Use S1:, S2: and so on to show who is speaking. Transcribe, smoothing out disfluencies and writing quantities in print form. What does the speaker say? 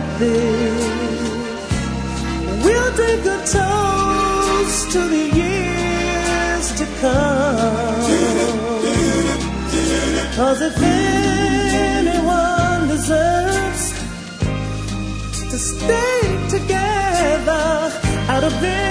S1: like this. We'll drink a toast to the years to come. 'Cause if anyone deserves to stay together out of this